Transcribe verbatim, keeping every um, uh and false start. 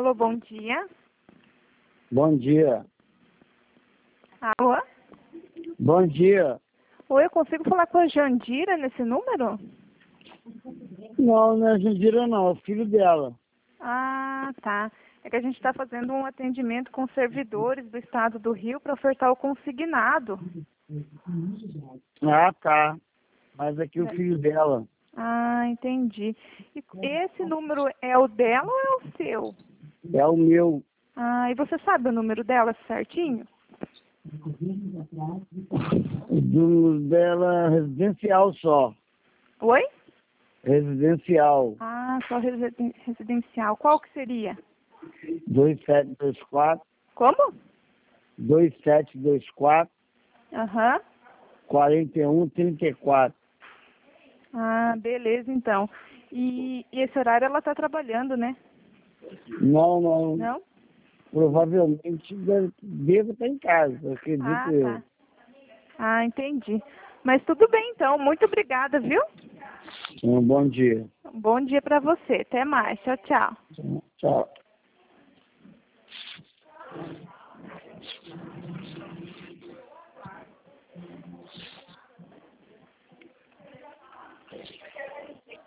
Alô, bom dia. Bom dia. Alô? Bom dia. Oi, eu consigo falar com a Jandira nesse número? Não, não é Jandira não, é o filho dela. Ah, tá. É que a gente está fazendo um atendimento com servidores do estado do Rio para ofertar o consignado. Ah, tá. Mas aqui o filho dela. Ah, entendi. E esse número é o dela ou é o seu? É o meu. Ah, e você sabe o número dela certinho? O número dela é residencial só. Oi? Residencial. Ah, só residen- residencial. Qual que seria? dois sete dois quatro, Como? dois sete dois quatro, Aham. quatro um três quatro. Ah, beleza, então. E, e esse horário ela está trabalhando, né? Não, não. Não? Provavelmente deve, deve estar em casa, acredito Ah, eu. tá. Ah, entendi. Mas tudo bem, então. Muito obrigada, viu? Um bom dia. Bom dia para você. Até mais. Tchau, tchau. Tchau.